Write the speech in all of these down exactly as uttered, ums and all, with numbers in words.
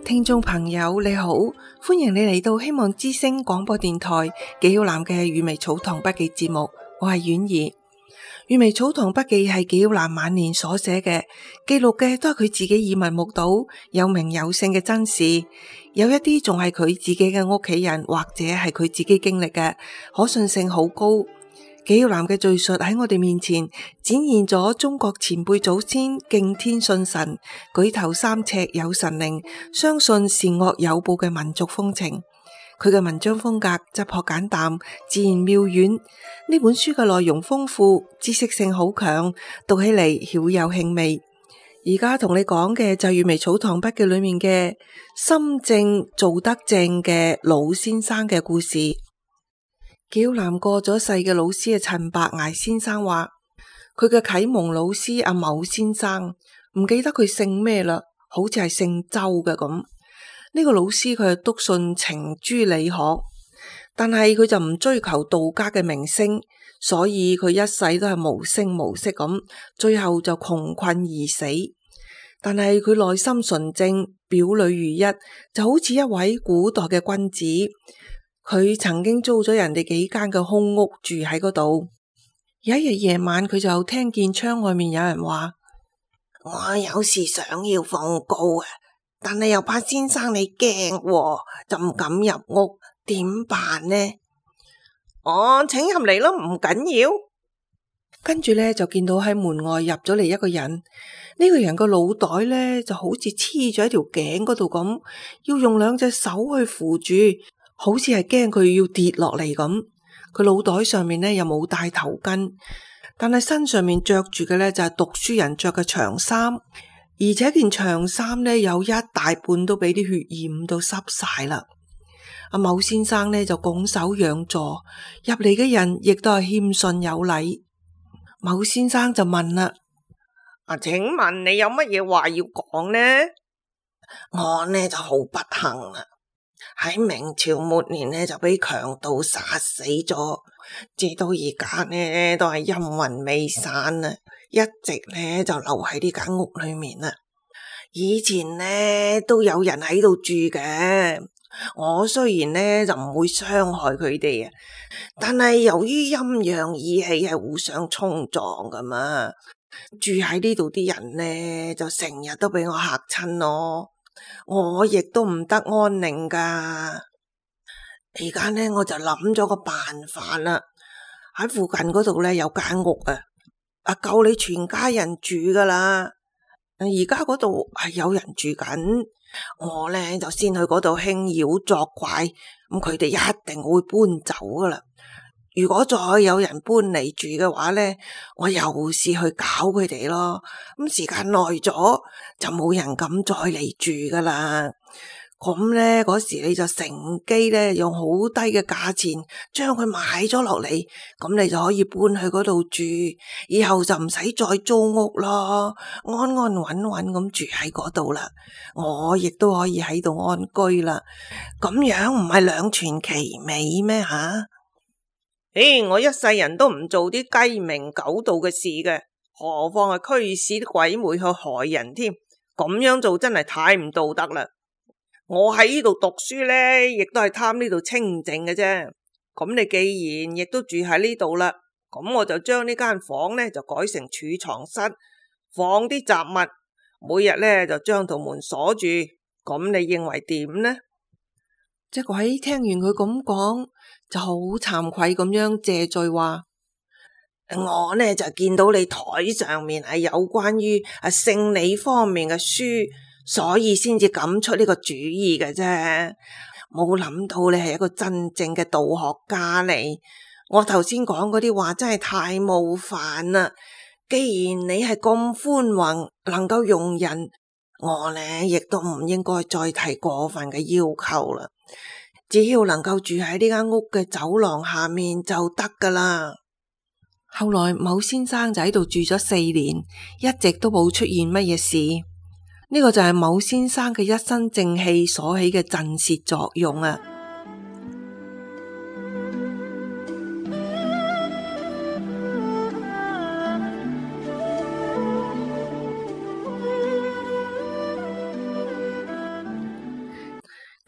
聽眾朋友你好，歡迎你嚟到希望之聲廣播電台紀曉嵐嘅與微草堂筆記節目，我係婉兒。與微草堂筆記係紀曉嵐晚年所寫嘅，記錄嘅都係佢自己耳聞目睹、有名有姓嘅真事，有一啲仲係佢自己嘅屋企人或者係佢自己經歷嘅，可信性好高。紀曉嵐嘅敘述喺我哋面前展現咗中國前輩祖先敬天信神、舉頭三尺有神靈、相信善惡有報嘅民族風情。佢嘅文章風格質樸簡淡、自然妙遠。呢本書嘅內容豐富，知識性好強，讀起嚟曉有興味。而家同你講嘅就係與微草堂筆記裏面嘅心正做得正嘅老先生嘅故事。紀曉嵐過咗世嘅老師係陳白崖先生話，佢嘅啟蒙老師阿某先生，唔記得佢姓咩啦，好似係姓周嘅咁。呢個老師佢係篤信程朱理學，但係佢就唔追求道家嘅名聲，所以佢一世都係無聲無息咁，最後就窮困而死。但係佢內心純正，表裏如一，就好似一位古代嘅君子。佢曾經租咗人哋幾間嘅空屋住喺嗰度。有一日夜晚，佢就聽見窗外面有人話：我有事想要奉告啊，但係又怕先生你驚，就唔敢入屋，點辦呢？我請入嚟咯，唔緊要。跟住咧就見到喺門外入咗嚟一個人，呢個人個腦袋咧就好似黐咗喺條頸嗰度咁，要用兩隻手去扶住。好似係驚佢要跌落嚟咁，佢腦袋上面咧又冇戴頭巾，但係身上面着住嘅咧就係讀書人着嘅長衫，而且件長衫咧有一大半都俾啲血染到濕晒啦。阿某先生咧就拱手讓座，入嚟嘅人亦都係謙遜有禮。某先生就問啦：啊，請問你有乜嘢話要講呢？我呢就好不幸啦。喺明朝末年呢，就俾強盜殺死咗，至到而家呢都係陰魂未散啊！一直呢就留喺呢間屋裏面啦。以前呢都有人喺度住嘅，我雖然呢就唔會傷害佢哋啊，但係由於陰陽意氣係互相衝撞噶嘛，住喺呢度啲人呢就成日都俾我嚇親咯。我亦都唔得安寧噶，而家呢我就諗咗個辦法啦。喺附近嗰度呢有間屋啊，啊夠你全家人住噶啦。而家嗰度係有人住緊，我呢就先去嗰度輕擾作怪，咁佢哋一定會搬走噶啦。如果再有人搬嚟住嘅話呢，我又試去搞佢哋咯。咁時間耐咗就冇人敢再嚟住噶啦。咁呢嗰時你就乘機呢用好低嘅價錢將佢買咗落嚟，咁你就可以搬去嗰度住，以後就唔使再租屋咯，安安穩穩咁住喺嗰度啦。我亦都可以喺度安居啦。咁樣唔係兩全其美咩吓？誒，我一世人都唔做啲雞鳴狗盜嘅事嘅，何況係驅使啲鬼魅去害人添。咁樣做真係太唔道德啦！我喺呢度讀書呢，亦都係貪呢度清靜嘅啫。咁你既然亦都住喺呢度啦，咁我就將呢間房呢就改成儲藏室，放啲雜物，每日呢就將道門鎖住。咁你認為點呢？隻鬼聽完佢咁講，就好慚愧咁樣謝罪話：我呢就見到你台上面係有關於啊聖理方面嘅書，所以先至敢出呢個主意嘅啫。冇諗到你係一個真正嘅道學家嚟。我頭先講嗰啲話真係太冒犯啦。既然你係咁寬宏，能夠容人，我呢亦都唔應該再提過分嘅要求啦。只要能夠住喺呢間屋嘅走廊下面就得噶啦。後來某先生就喺度住咗四年，一直都冇出現乜嘢事。呢個就係某先生嘅一身正氣所起嘅震懾作用啊！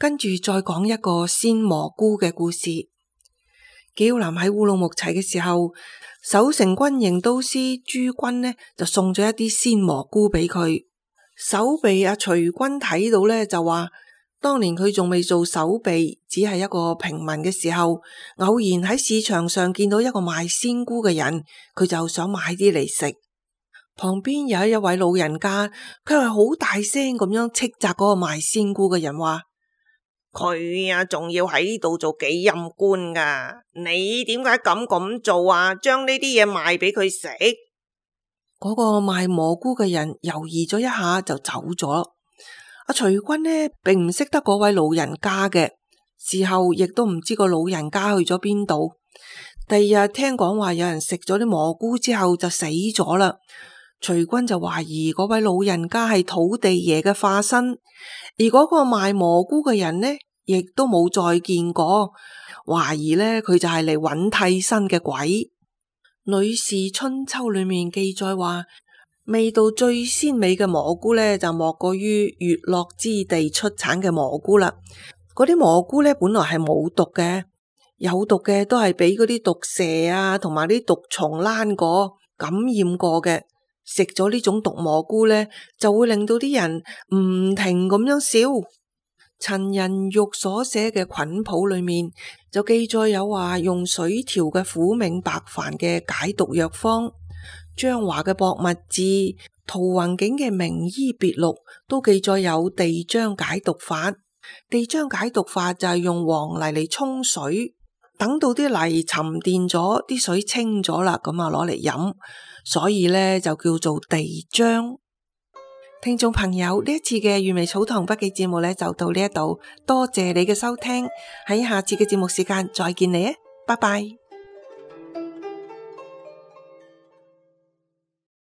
跟住再講一個鮮蘑菇嘅故事。紀曉嵐喺烏魯木齊嘅時候，守城軍營都司朱軍呢就送咗一啲鮮蘑菇俾佢。守備阿徐軍睇到呢就話，當年佢仲未做守備，只係一個平民嘅時候，偶然喺市場上見到一個賣鮮菇嘅人，佢就想買啲嚟食。旁邊有一位老人家，佢係好大聲咁樣斥責嗰個賣鮮菇嘅人話，佢啊仲要喺度做幾任官噶，你點解咁咁做啊？將呢啲嘢賣俾佢食。嗰個賣蘑菇嘅人猶豫咗一下就走咗。阿徐軍呢並唔識得嗰位老人家嘅，事後亦都唔知個老人家去咗邊度。第二日聽講話有人食咗啲蘑菇之後就死咗啦。徐軍就懷疑嗰位老人家係土地爺嘅化身，而嗰個賣蘑菇嘅人呢，亦都冇再見過，懷疑呢，佢就係嚟揾替身嘅鬼。《呂氏春秋》裏面記載話，味道最鮮美嘅蘑菇呢，就莫過於越洛之地出產嘅蘑菇啦。嗰啲蘑菇呢，本來係冇毒嘅，有毒嘅都係俾嗰啲毒蛇啊同埋啲毒蟲躝過感染過嘅。食咗呢種毒蘑菇呢，就會令到啲人唔停咁樣笑。陳仁玉所寫嘅菌譜裏面就記載有話用水調嘅苦茗白飯嘅解毒藥方，張華嘅博物志、陶弘景嘅名醫別錄都記載有地漿解毒法。地漿解毒法就係用黃泥嚟沖水，等到啲泥沉澱咗，啲水清咗啦，咁啊攞嚟飲，所以呢就叫做地漿。聽眾朋友，呢一次嘅粵味草堂筆記節目呢就到呢一度，多謝你嘅收聽，喺下次嘅節目時間再見你啊，拜拜。